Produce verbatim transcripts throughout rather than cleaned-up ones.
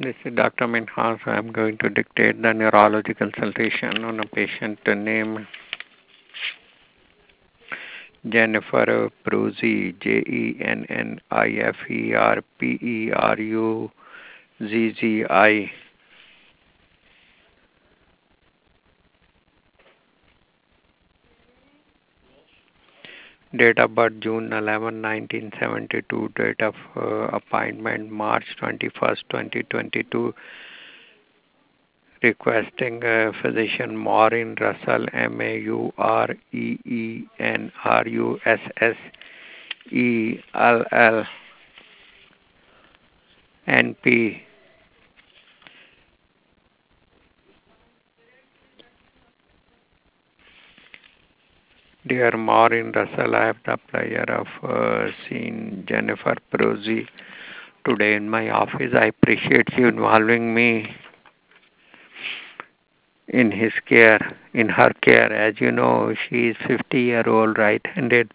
This is Doctor Minhas. I'm going to dictate the neurology consultation on a patient named Jennifer Pruzzi, J E N N I F E R P E R U Z Z I. Date of birth June eleventh, nineteen seventy-two. Date of uh, appointment March twenty-first, twenty twenty-two. Requesting uh, physician Maureen Russell, M A U R E E N R U S S E L L N P. Dear Maureen Russell, I have the pleasure of uh, seeing Jennifer Pruzzi today in my office. I appreciate you involving me in his care, in her care. As you know, she is fifty year old right-handed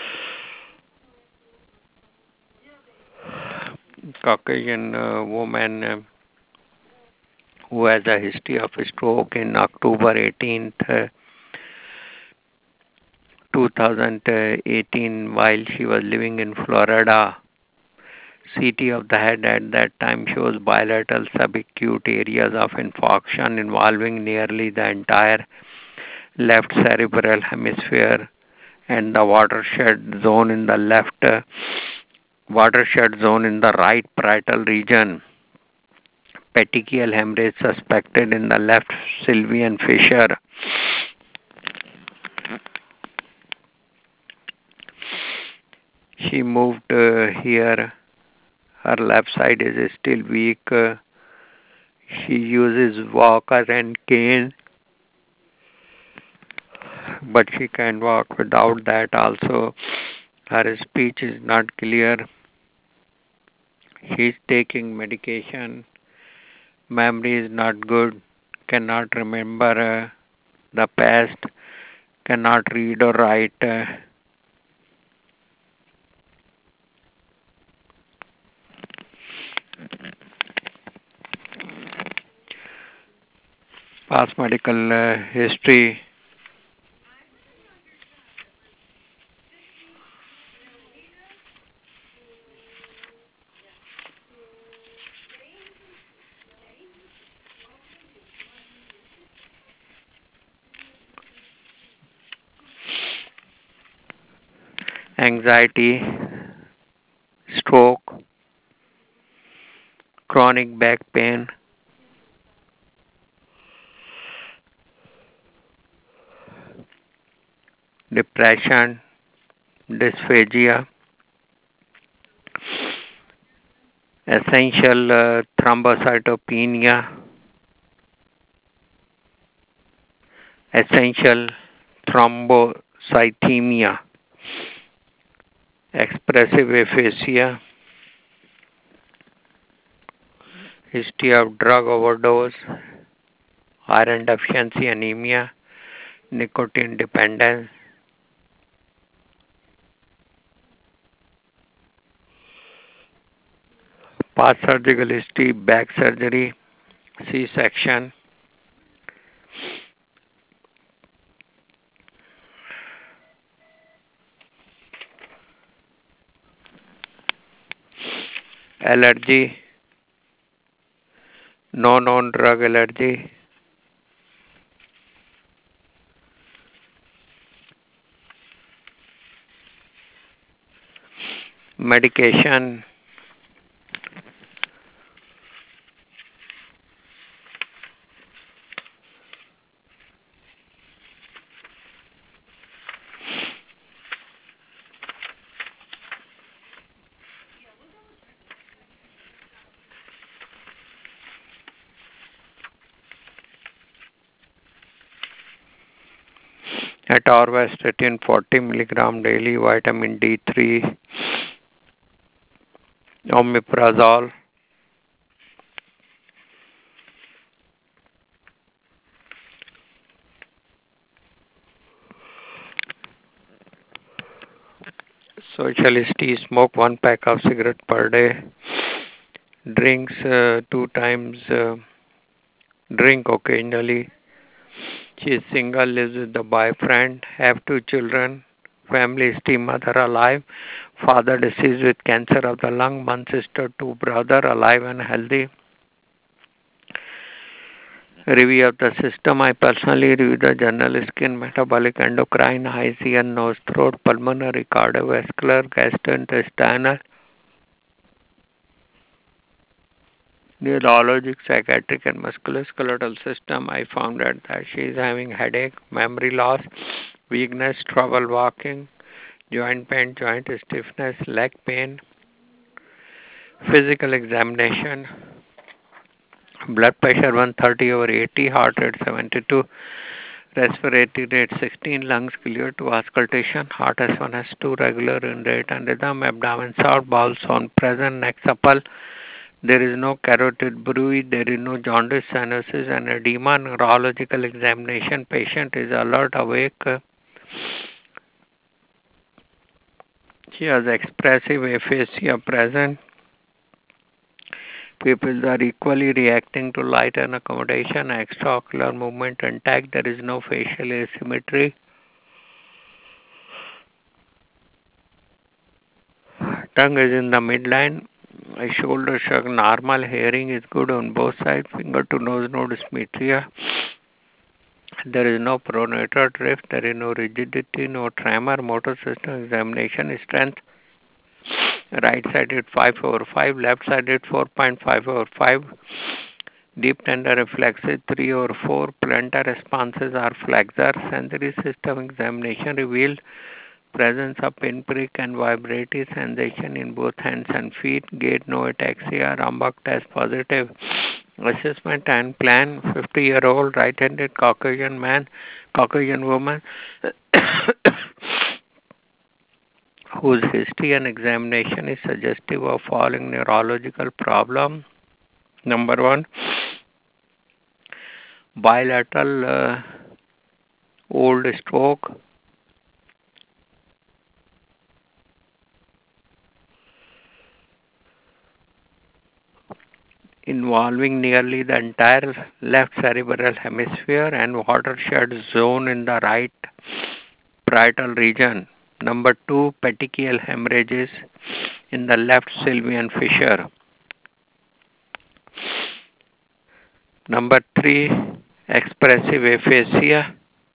Caucasian uh, woman uh, who has a history of stroke in October eighteenth, uh, twenty eighteen, while she was living in Florida. C T of the head at that time shows bilateral subacute areas of infarction involving nearly the entire left cerebral hemisphere and the watershed zone in the left uh, watershed zone in the right parietal region. Petechial hemorrhage suspected in the left sylvian fissure. She moved uh, here. Her left side is still weak. Uh, she uses walker and cane, but she can walk without that also. Her speech is not clear. She is taking medication. Memory is not good. Cannot remember uh, the past. Cannot read or write. Uh, past medical uh, history. Anxiety, stroke, chronic back pain, depression, dysphagia, essential uh, thrombocytopenia, essential thrombocythemia, expressive aphasia, history of drug overdose, iron deficiency anemia, nicotine dependence, past surgical history, back surgery, C-section, allergy, no known drug allergy, medication, atorvastatin forty milligram daily, vitamin D three, omeprazole, socialist smoke one pack of cigarette per day, Drinks uh, two times, uh, drink occasionally. She is single, lives with the boyfriend, have two children, family is still mother alive, father deceased with cancer of the lung, one sister, two brother alive and healthy. Review of the system. I personally review the general skin, metabolic, endocrine, eyes, ear, nose, throat, pulmonary, cardiovascular, gastrointestinal, neurologic, psychiatric, and musculoskeletal system. I found out that she is having headache, memory loss, weakness, trouble walking, joint pain, joint stiffness, leg pain. Physical examination. Blood pressure one thirty over eighty, heart rate seventy-two, respiratory rate sixteen, lungs clear to auscultation, heart S one S two, regular in rate and rhythm, abdomen sound, bowel sound present, neck supple. There is no carotid bruit, there is no jaundice, cyanosis, and edema. Neurological examination, patient is alert, awake. She has expressive aphasia present. Pupils are equally reacting to light and accommodation, extraocular movement intact, there is no facial asymmetry. Tongue is in the midline. Shoulder shrug normal. Hearing is good on both sides. Finger to nose node symmetria. There is no pronator drift. There is no rigidity, no tremor. Motor system examination strength. Right sided five over five. Left sided four point five over five. Deep tender reflexes three over four. Plantar responses are flexor. Sensory system examination revealed presence of pinprick and vibratory sensation in both hands and feet. Gait no ataxia. Rambach test positive. Assessment and plan. fifty year old right handed Caucasian man, Caucasian woman whose history and examination is suggestive of following neurological problem. Number one, bilateral uh, old stroke. Involving nearly the entire left cerebral hemisphere and watershed zone in the right parietal region. Number two, petechial hemorrhages in the left sylvian fissure. Number three, expressive aphasia.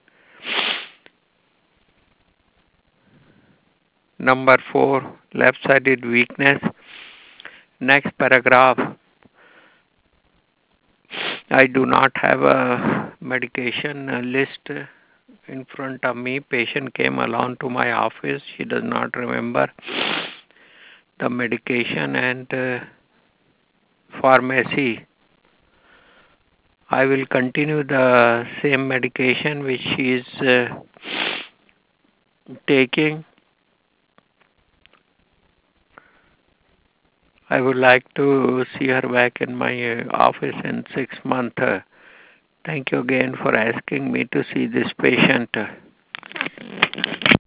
Number four, left-sided weakness. Next paragraph. I do not have a medication list in front of me. Patient came along to my office. She does not remember the medication and uh, pharmacy. I will continue the same medication which she is uh, taking. I would like to see her back in my uh, office in six months. Uh, thank you again for asking me to see this patient.